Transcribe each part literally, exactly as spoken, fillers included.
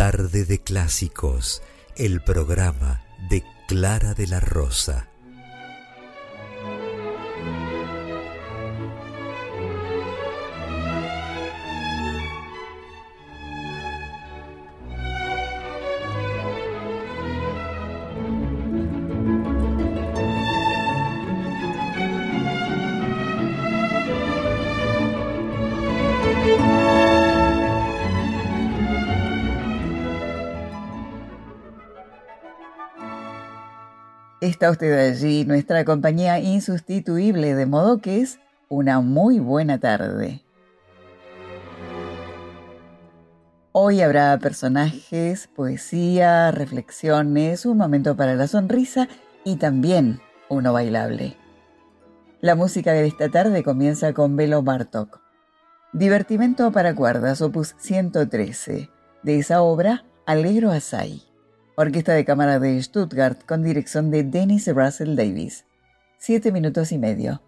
Tarde de Clásicos, el programa de Clara de la Rosa. Está usted allí, nuestra compañía insustituible, de modo que es una muy buena tarde. Hoy habrá personajes, poesía, reflexiones, un momento para la sonrisa y también uno bailable. La música de esta tarde comienza con Belo Bartók. Divertimento para cuerdas, opus ciento trece. De esa obra, Allegro Assai. Orquesta de Cámara de Stuttgart con dirección de Dennis Russell Davies. Siete minutos y medio.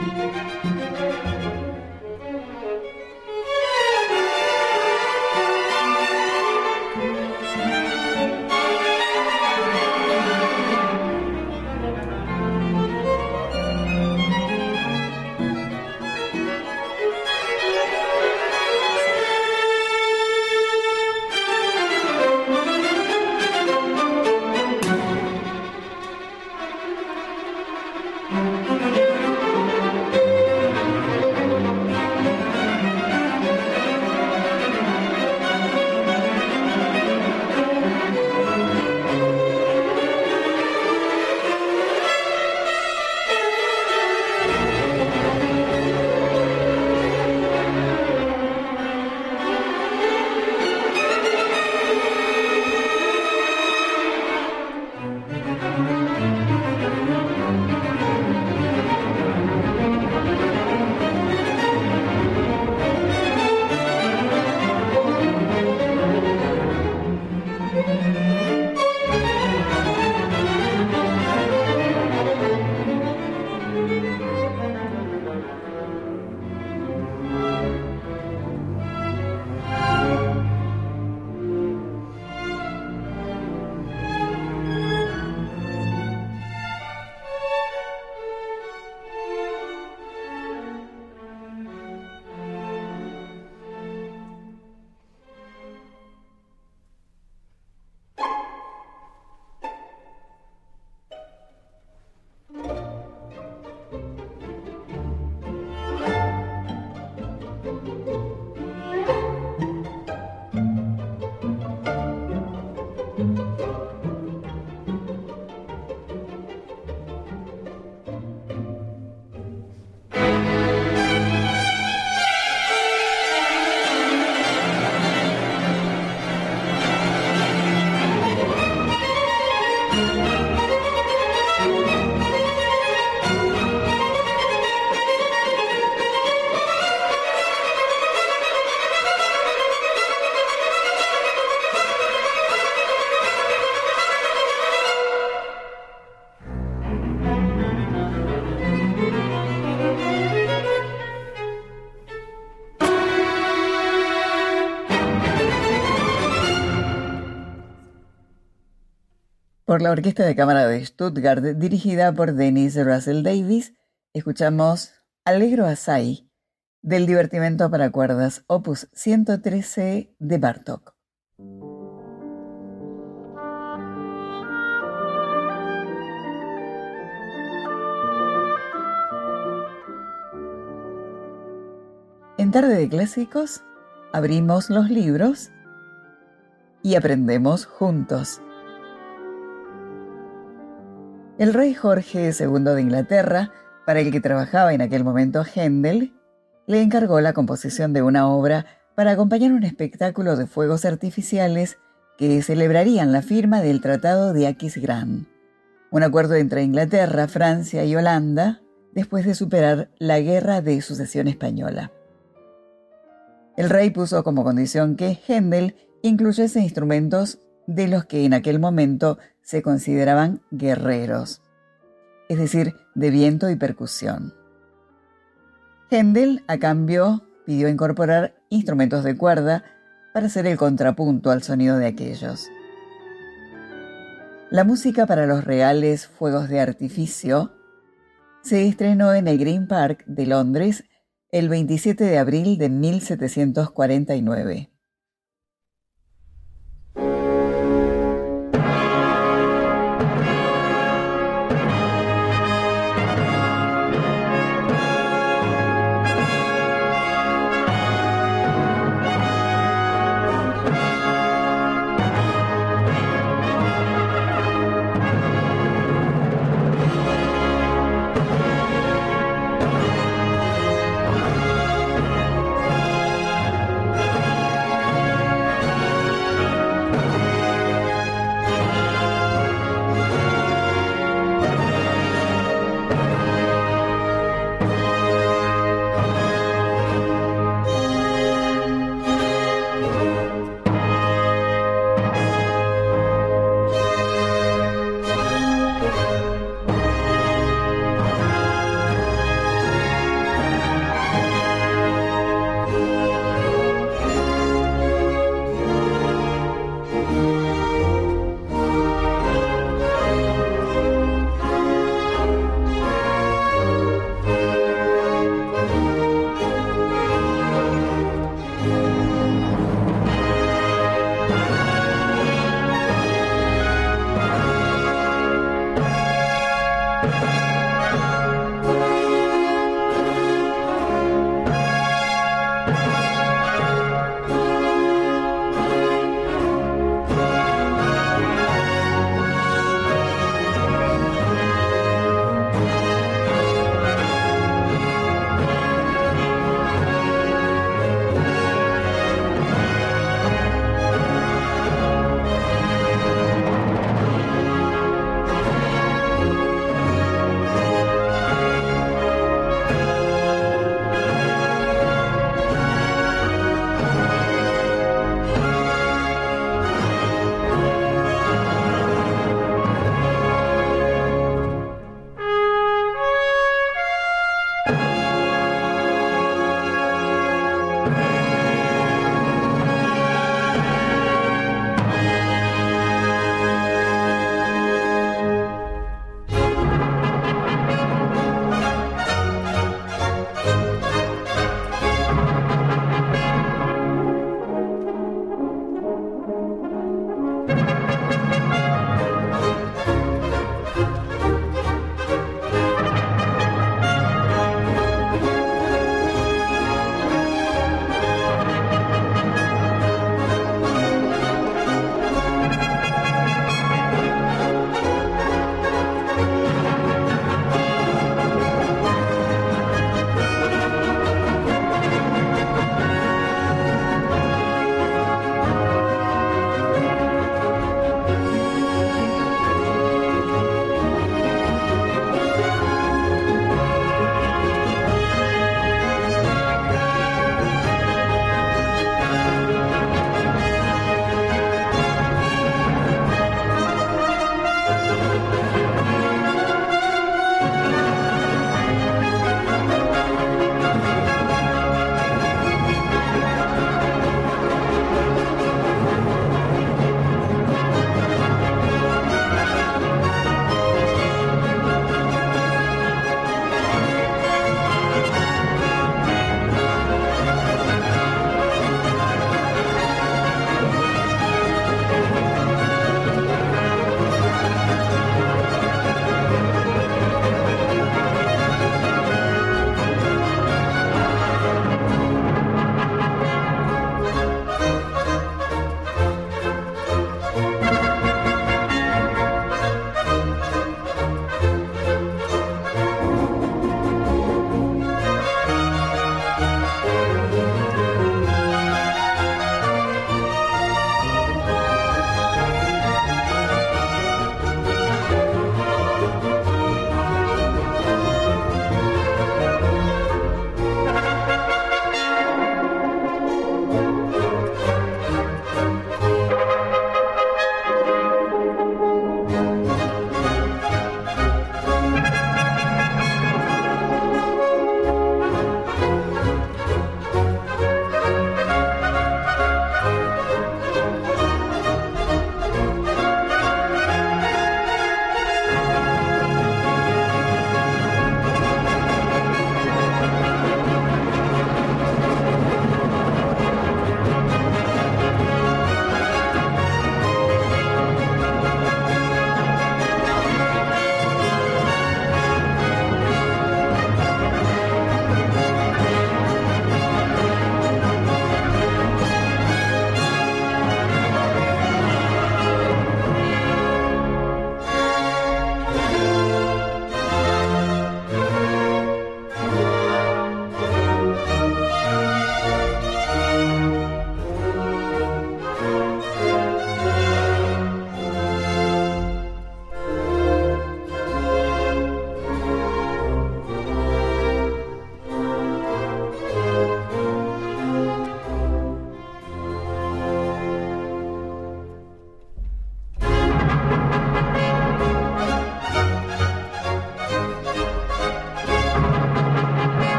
Por la Orquesta de Cámara de Stuttgart, dirigida por Dennis Russell Davies, escuchamos Allegro Assai, del Divertimento para cuerdas, opus ciento trece de Bartók. En Tarde de Clásicos, abrimos los libros y aprendemos juntos. El rey Jorge segundo de Inglaterra, para el que trabajaba en aquel momento Händel, le encargó la composición de una obra para acompañar un espectáculo de fuegos artificiales que celebrarían la firma del Tratado de Aquisgrán, un acuerdo entre Inglaterra, Francia y Holanda después de superar la Guerra de Sucesión Española. El rey puso como condición que Händel incluyese instrumentos de los que en aquel momento se consideraban guerreros, es decir, de viento y percusión. Händel, a cambio, pidió incorporar instrumentos de cuerda para hacer el contrapunto al sonido de aquellos. La música para los reales fuegos de artificio se estrenó en el Green Park de Londres el veintisiete de abril de mil setecientos cuarenta y nueve.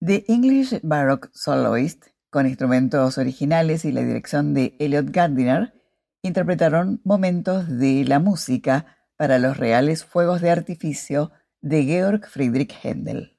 The English Baroque Soloist, con instrumentos originales y la dirección de Elliot Gardiner, interpretaron momentos de la música para los reales fuegos de artificio de Georg Friedrich Händel.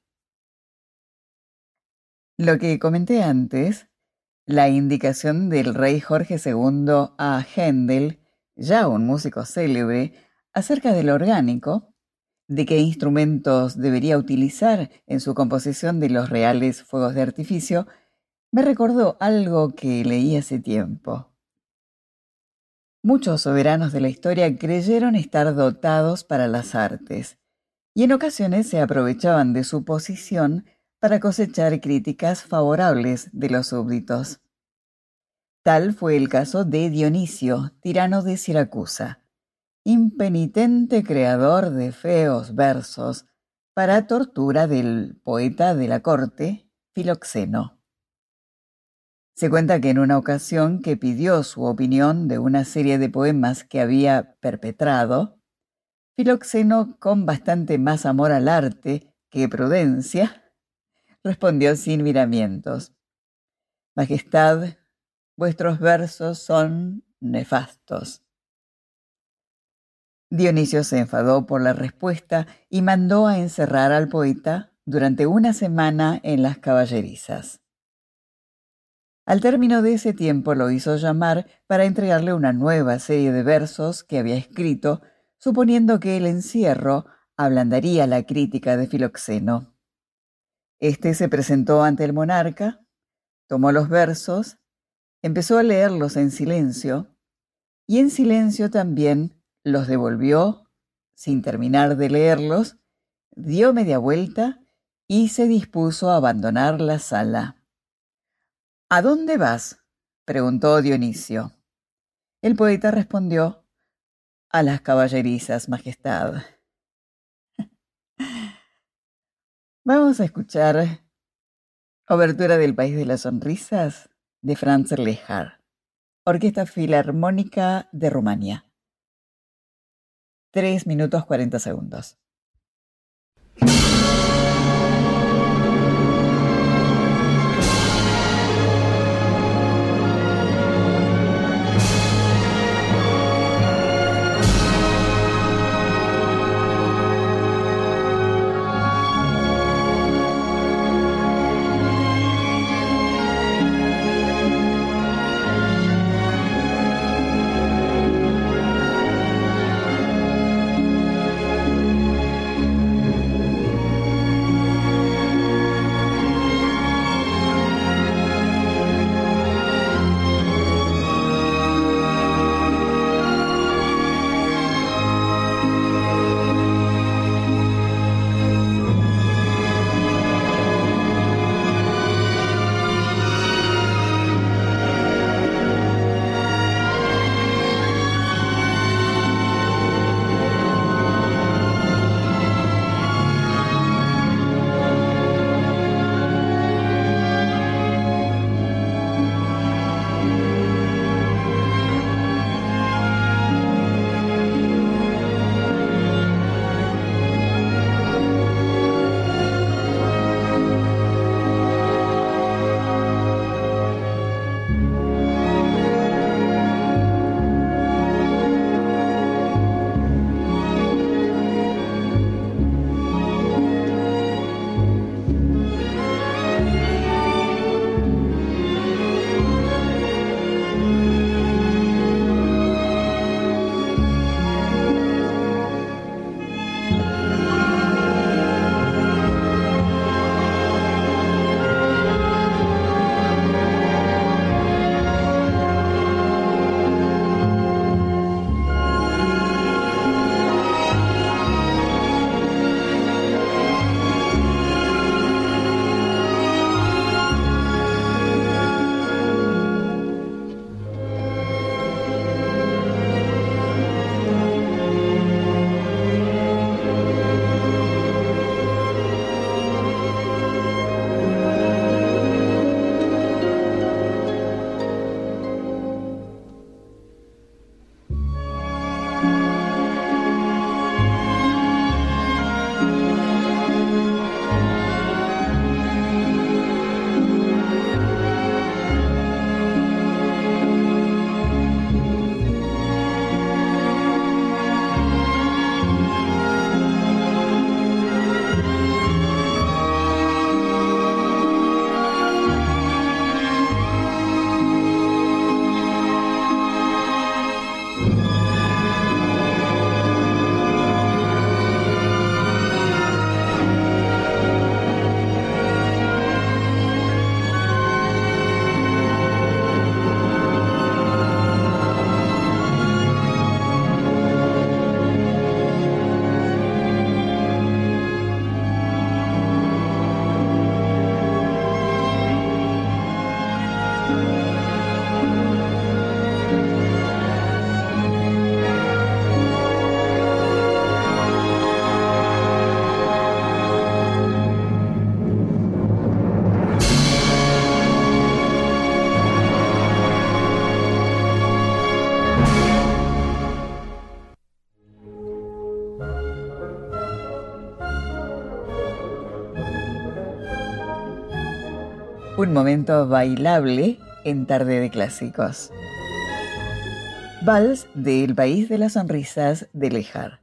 Lo que comenté antes, la indicación del rey Jorge segundo a Händel, ya un músico célebre, acerca del orgánico, de qué instrumentos debería utilizar en su composición de los reales fuegos de artificio, me recordó algo que leí hace tiempo. Muchos soberanos de la historia creyeron estar dotados para las artes, y en ocasiones se aprovechaban de su posición para cosechar críticas favorables de los súbditos. Tal fue el caso de Dionisio, tirano de Siracusa, impenitente creador de feos versos para tortura del poeta de la corte, Filoxeno. Se cuenta que en una ocasión que pidió su opinión de una serie de poemas que había perpetrado, Filoxeno, con bastante más amor al arte que prudencia, respondió sin miramientos: «Majestad, vuestros versos son nefastos». Dionisio se enfadó por la respuesta y mandó a encerrar al poeta durante una semana en las caballerizas. Al término de ese tiempo lo hizo llamar para entregarle una nueva serie de versos que había escrito, suponiendo que el encierro ablandaría la crítica de Filoxeno. Este se presentó ante el monarca, tomó los versos, empezó a leerlos en silencio, y en silencio también los devolvió sin terminar de leerlos, dio media vuelta y se dispuso a abandonar la sala. «¿A dónde vas?», preguntó Dionisio. El poeta respondió: «A las caballerizas, majestad». Vamos a escuchar Obertura del País de las Sonrisas de Franz Lehár, Orquesta Filarmónica de Rumania. Tres minutos cuarenta segundos. Un momento bailable en Tarde de Clásicos. Vals del País de las Sonrisas de Léjar.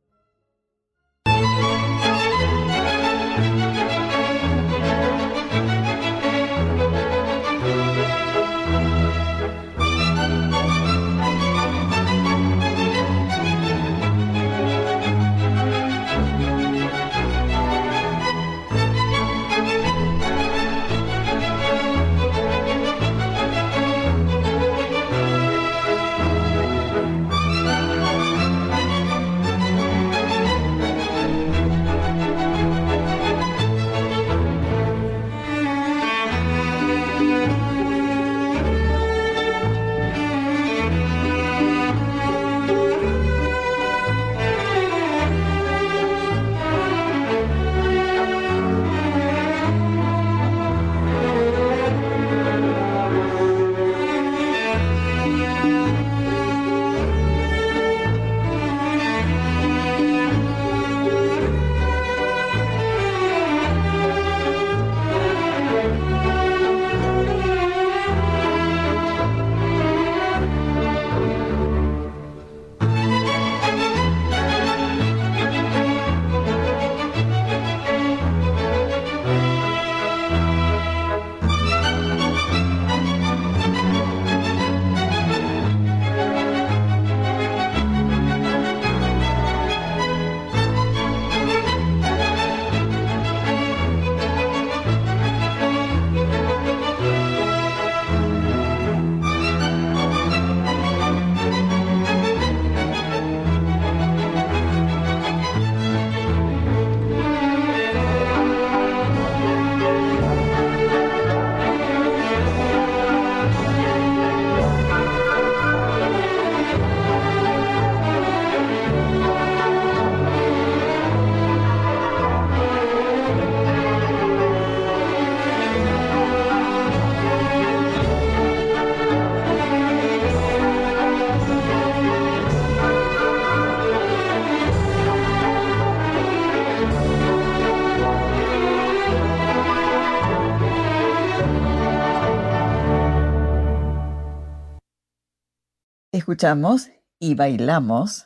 Escuchamos y bailamos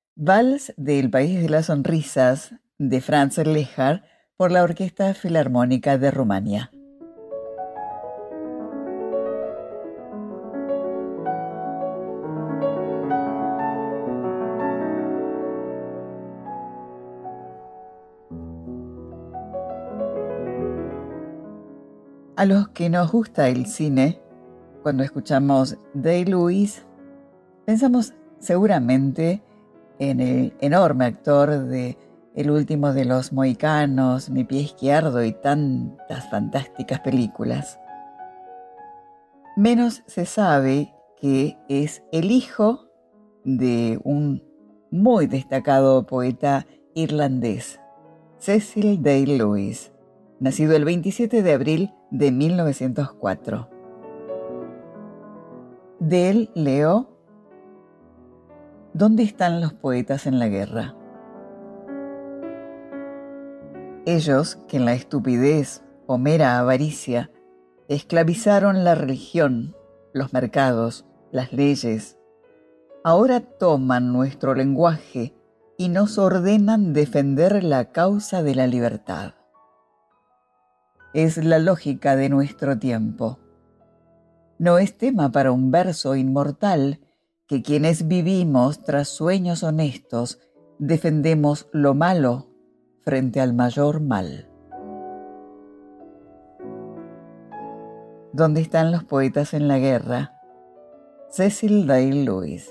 Vals del País de las Sonrisas de Franz Léjar por la Orquesta Filarmónica de Rumania. A los que nos gusta el cine, cuando escuchamos Day-Lewis, pensamos seguramente en el enorme actor de El último de los mohicanos, Mi pie izquierdo y tantas fantásticas películas. Menos se sabe que es el hijo de un muy destacado poeta irlandés, Cecil Day-Lewis, nacido el veintisiete de abril de mil novecientos cuatro. De él leo ¿Dónde están los poetas en la guerra? Ellos que en la estupidez o mera avaricia esclavizaron la religión, los mercados, las leyes, ahora toman nuestro lenguaje y nos ordenan defender la causa de la libertad. Es la lógica de nuestro tiempo. No es tema para un verso inmortal que quienes vivimos tras sueños honestos defendemos lo malo frente al mayor mal. ¿Dónde están los poetas en la guerra? Cecil Day-Lewis.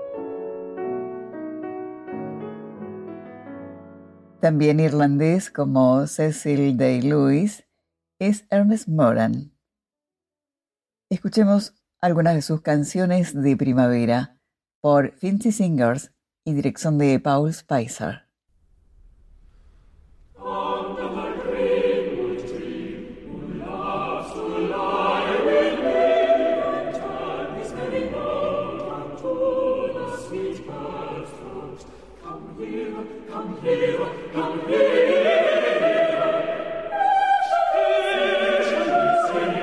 También irlandés como Cecil Day-Lewis es Ernest Moran. Escuchemos algunas de sus canciones de primavera por Finzi Singers y dirección de Paul Spicer. Come here, come here.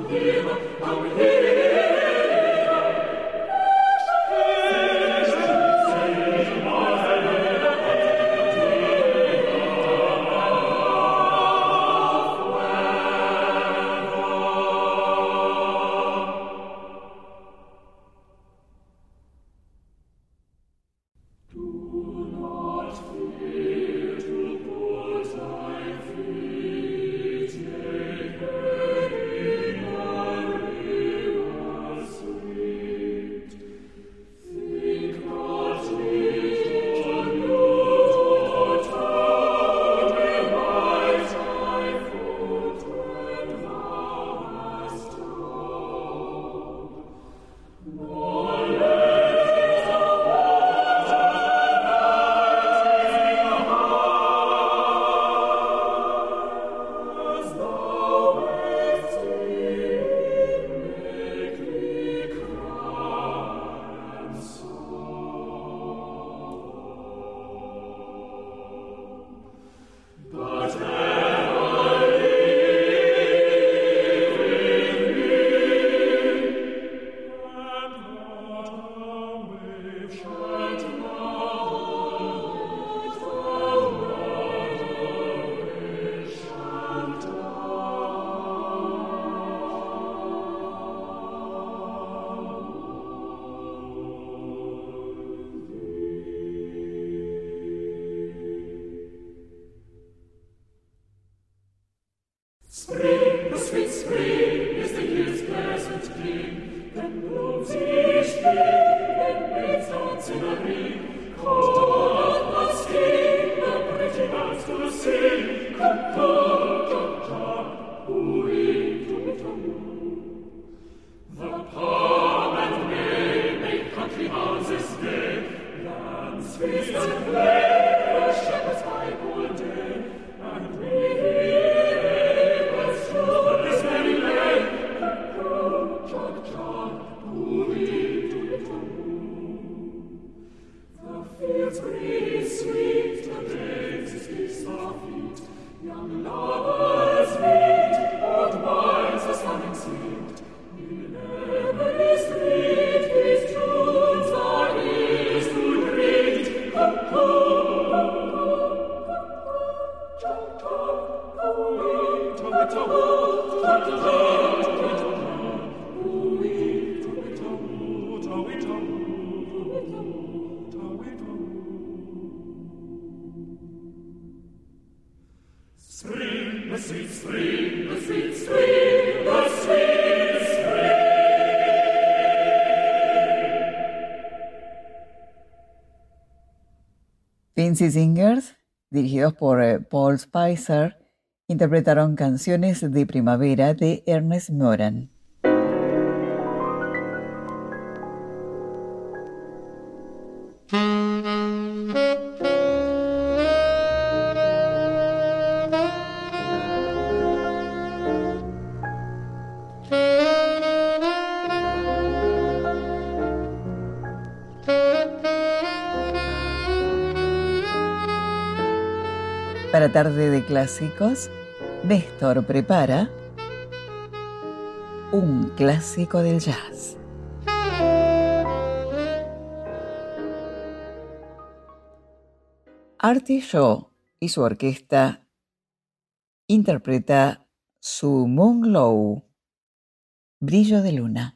Fancy Singers, dirigidos por eh, Paul Spicer, interpretaron canciones de primavera de Ernest Moran. Para Tarde de Clásicos, Néstor prepara un clásico del jazz. Artie Shaw y su orquesta interpreta su Moon Glow, Brillo de Luna.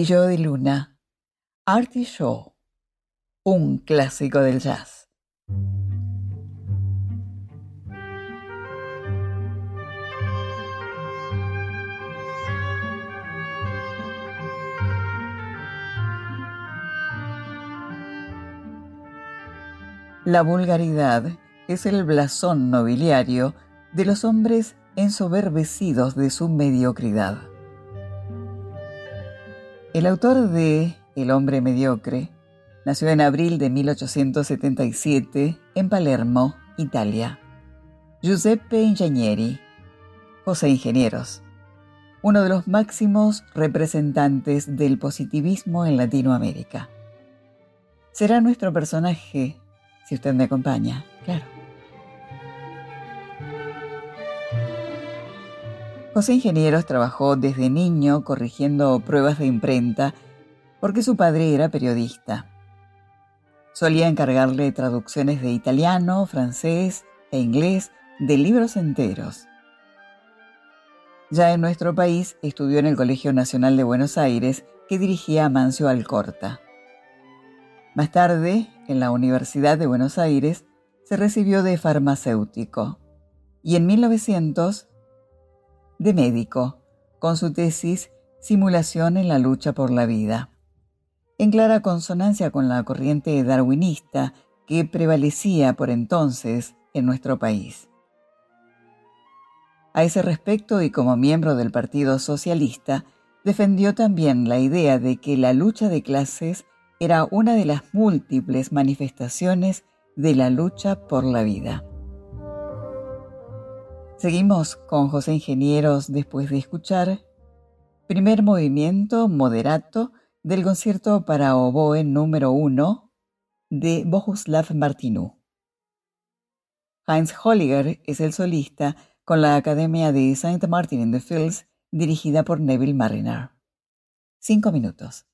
Yo de Luna, Artie Shaw, un clásico del jazz. La vulgaridad es el blasón nobiliario de los hombres ensoberbecidos de su mediocridad. El autor de El hombre mediocre nació en abril de mil ochocientos setenta y siete en Palermo, Italia. Giuseppe Ingegneri, José Ingenieros, uno de los máximos representantes del positivismo en Latinoamérica. Será nuestro personaje, si usted me acompaña, claro. José Ingenieros trabajó desde niño corrigiendo pruebas de imprenta porque su padre era periodista. Solía encargarle traducciones de italiano, francés e inglés de libros enteros. Ya en nuestro país estudió en el Colegio Nacional de Buenos Aires, que dirigía Amancio Alcorta. Más tarde, en la Universidad de Buenos Aires, se recibió de farmacéutico y en mil novecientos de médico, con su tesis Simulación en la lucha por la vida, en clara consonancia con la corriente darwinista que prevalecía por entonces en nuestro país. A ese respecto, y como miembro del Partido Socialista, defendió también la idea de que la lucha de clases era una de las múltiples manifestaciones de la lucha por la vida. Seguimos con José Ingenieros después de escuchar primer movimiento moderato del concierto para oboe número uno de Bohuslav Martinů. Heinz Holliger es el solista con la Academia de Saint Martin in the Fields, dirigida por Neville Marriner. Cinco minutos.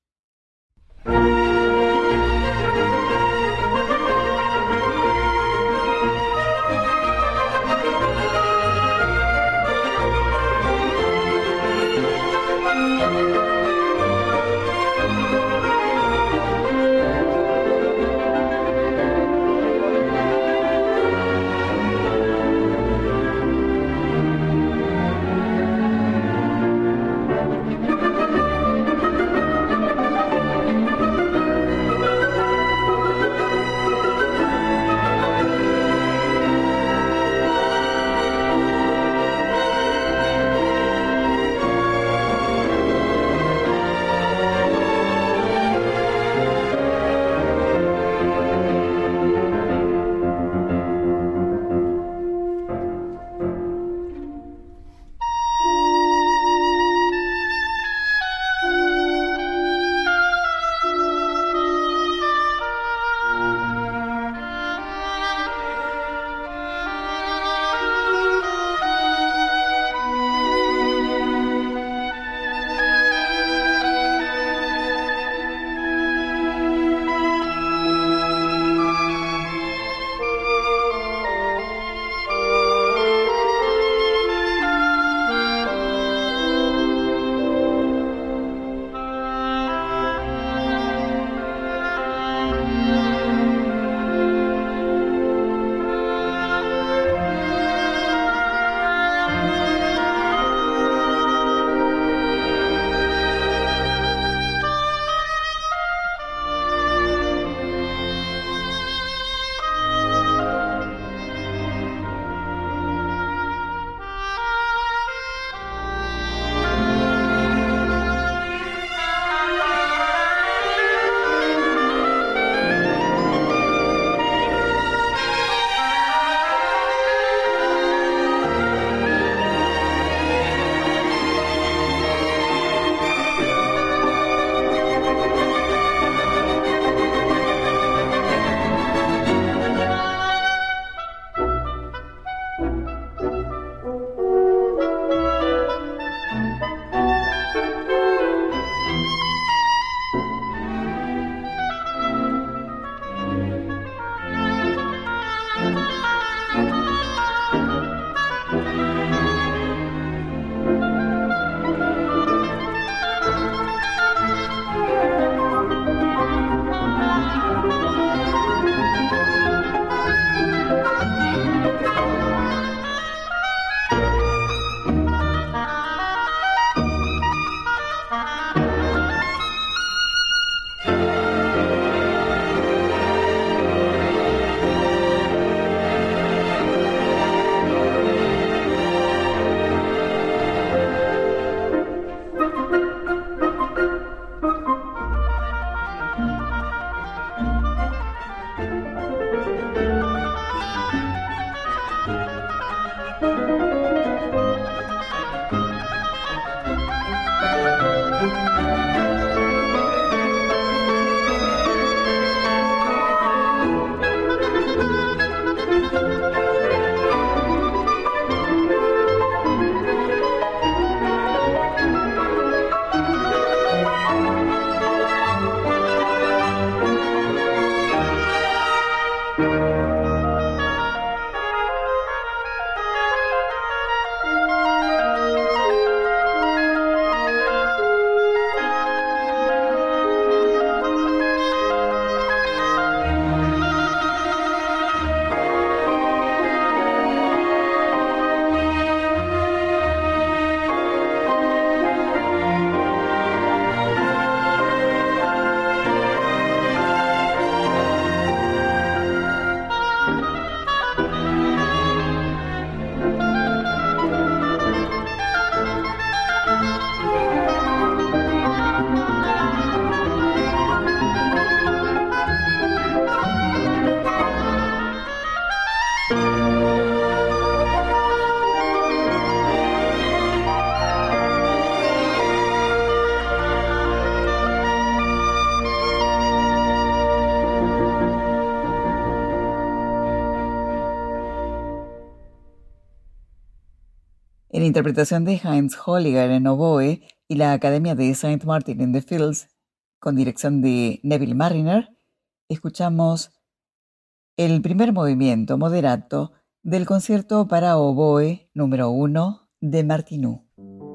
en interpretación de Heinz Holliger en oboe y la Academia de Saint Martin in the Fields, con dirección de Neville Marriner, escuchamos el primer movimiento moderato del concierto para oboe número uno de Martinů.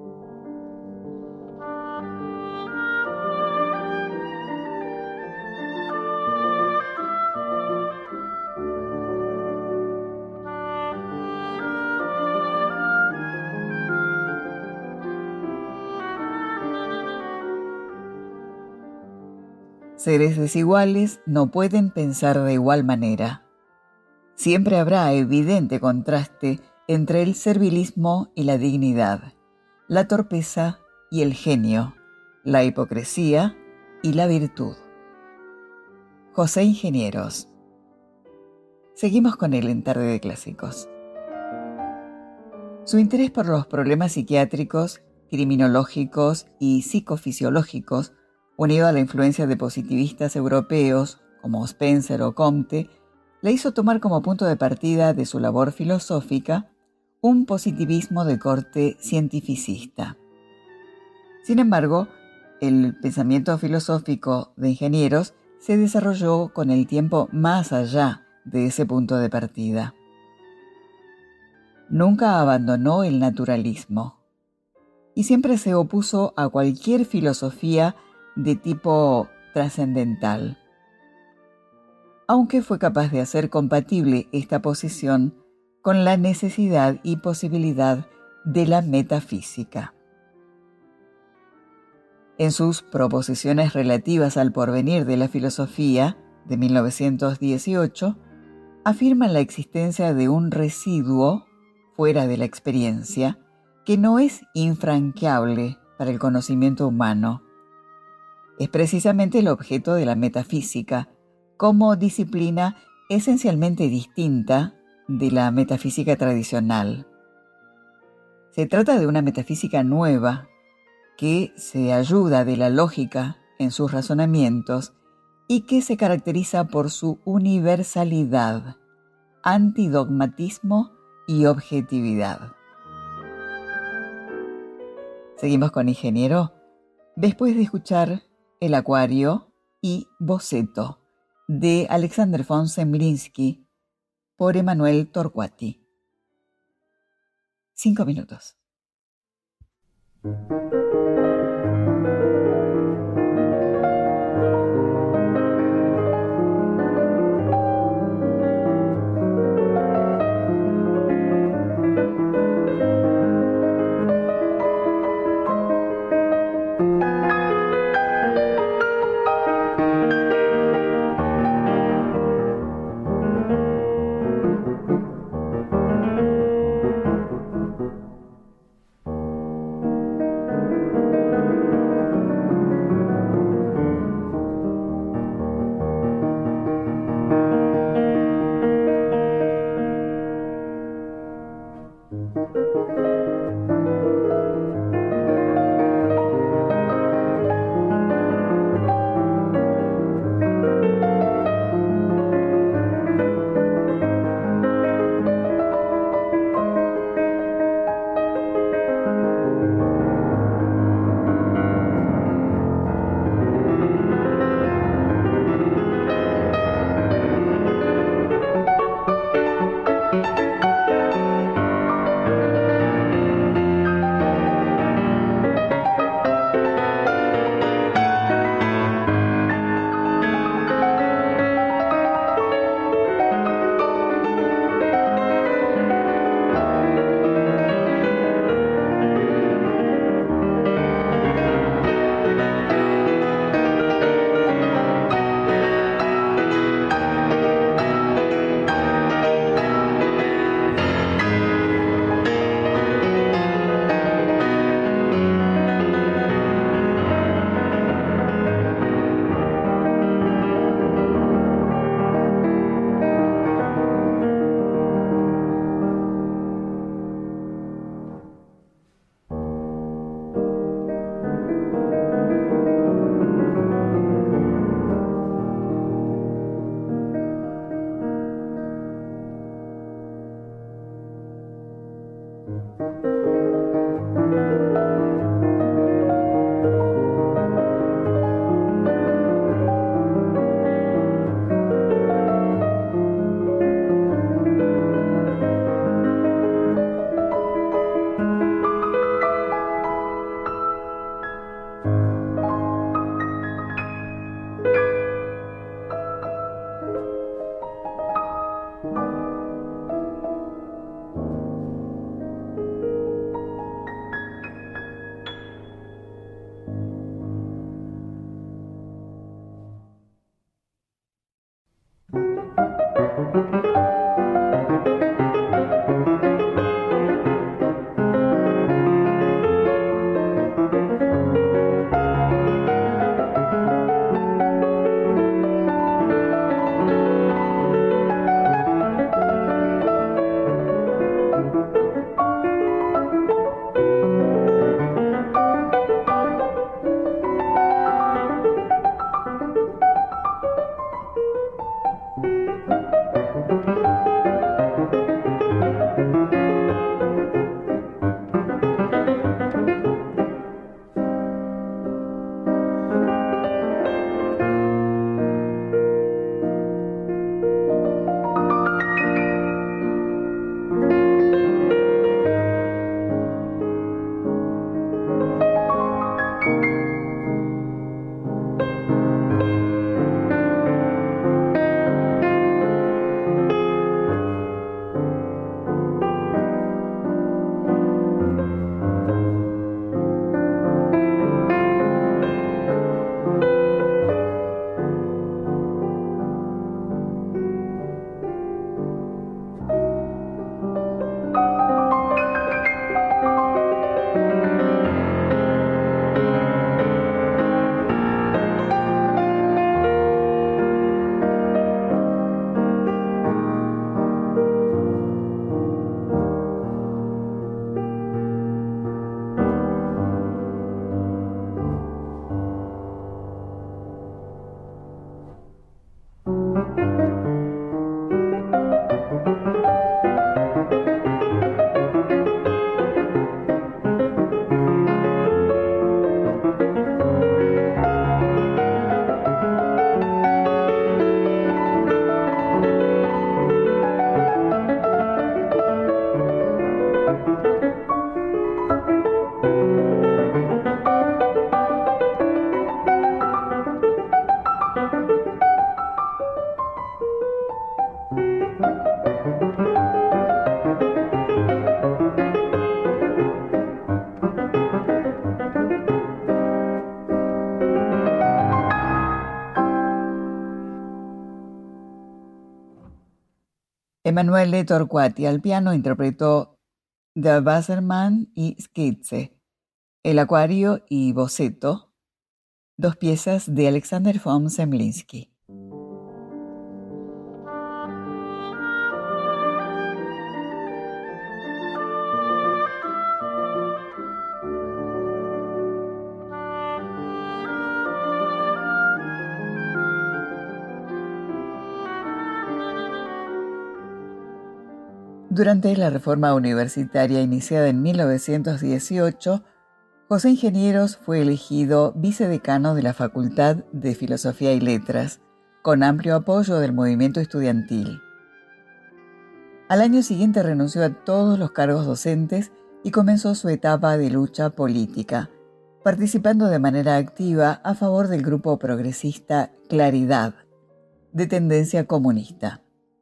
Seres desiguales no pueden pensar de igual manera. Siempre habrá evidente contraste entre el servilismo y la dignidad, la torpeza y el genio, la hipocresía y la virtud. José Ingenieros. Seguimos con él en Tarde de Clásicos. Su interés por los problemas psiquiátricos, criminológicos y psicofisiológicos, unido a la influencia de positivistas europeos como Spencer o Comte, le hizo tomar como punto de partida de su labor filosófica un positivismo de corte cientificista. Sin embargo, el pensamiento filosófico de Ingenieros se desarrolló con el tiempo más allá de ese punto de partida. Nunca abandonó el naturalismo y siempre se opuso a cualquier filosofía de tipo trascendental, aunque fue capaz de hacer compatible esta posición con la necesidad y posibilidad de la metafísica. En sus Proposiciones relativas al porvenir de la filosofía, de mil novecientos dieciocho, afirma la existencia de un residuo fuera de la experiencia que no es infranqueable para el conocimiento humano. Es precisamente el objeto de la metafísica, como disciplina esencialmente distinta de la metafísica tradicional. Se trata de una metafísica nueva que se ayuda de la lógica en sus razonamientos y que se caracteriza por su universalidad, antidogmatismo y objetividad. Seguimos con Ingeniero, después de escuchar El Acuario y Boceto, de Alexander von Zemlinsky, por Emanuel Torquati. Cinco minutos. Emanuele Torquati al piano interpretó Der Wassermann y Skizze, El Acuario y Boceto, dos piezas de Alexander von Zemlinsky. Durante la reforma universitaria iniciada en mil novecientos dieciocho, José Ingenieros fue elegido vicedecano de la Facultad de Filosofía y Letras, con amplio apoyo del movimiento estudiantil. Al año siguiente renunció a todos los cargos docentes y comenzó su etapa de lucha política, participando de manera activa a favor del grupo progresista Claridad, de tendencia comunista.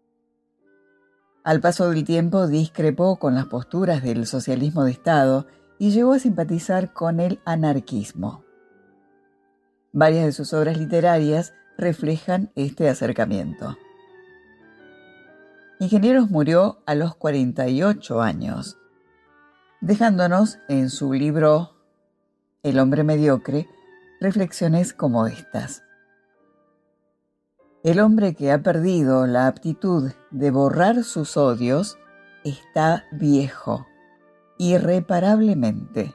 Al paso del tiempo discrepó con las posturas del socialismo de Estado y llegó a simpatizar con el anarquismo. Varias de sus obras literarias reflejan este acercamiento. Ingenieros murió a los cuarenta y ocho años, dejándonos en su libro El hombre mediocre reflexiones como estas. El hombre que ha perdido la aptitud de borrar sus odios está viejo, irreparablemente.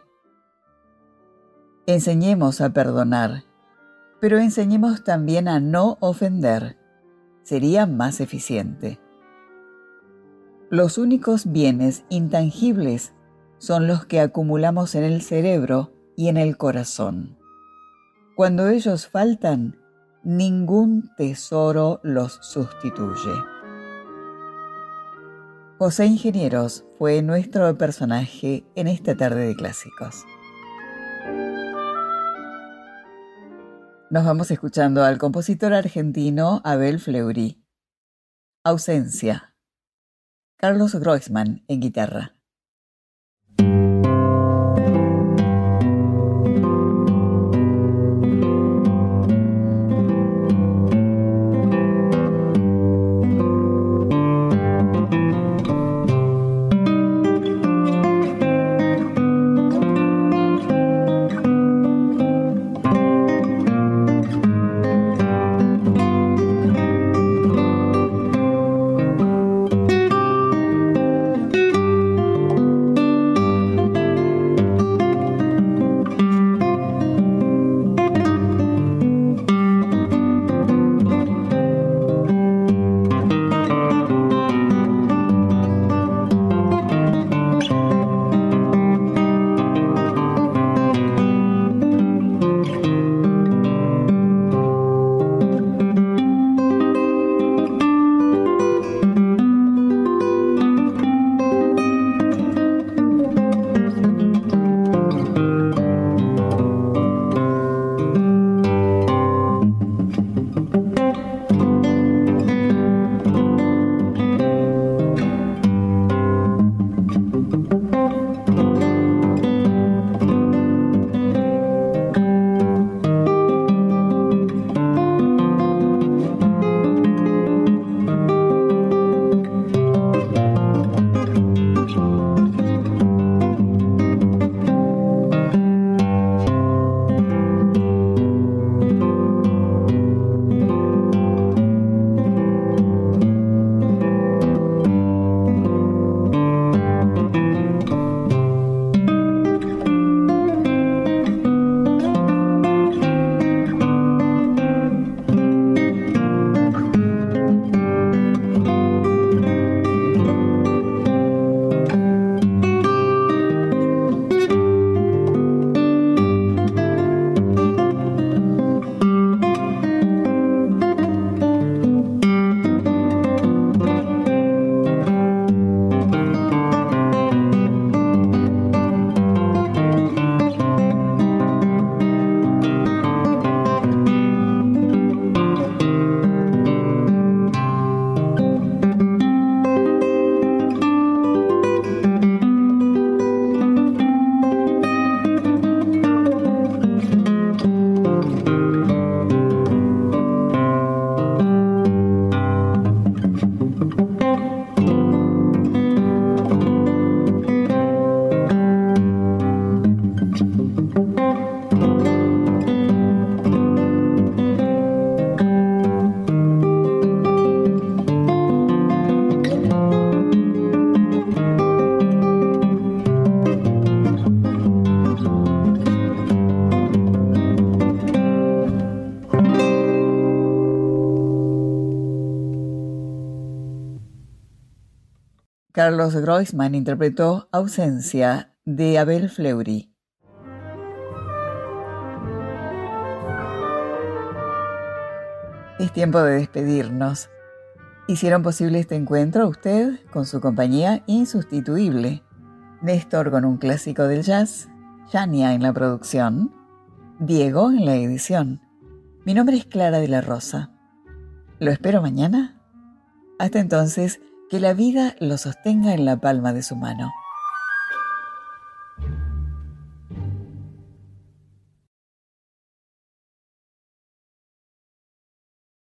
Enseñemos a perdonar, pero enseñemos también a no ofender. Sería más eficiente. Los únicos bienes intangibles son los que acumulamos en el cerebro y en el corazón. Cuando ellos faltan, ningún tesoro los sustituye. José Ingenieros fue nuestro personaje en esta tarde de clásicos. Nos vamos escuchando al compositor argentino Abel Fleury. Ausencia. Carlos Groisman en guitarra. Carlos Groisman interpretó Ausencia de Abel Fleury. Es tiempo de despedirnos. Hicieron posible este encuentro usted con su compañía insustituible. Néstor con un clásico del jazz, Yania en la producción, Diego en la edición. Mi nombre es Clara de la Rosa. ¿Lo espero mañana? Hasta entonces, que la vida lo sostenga en la palma de su mano.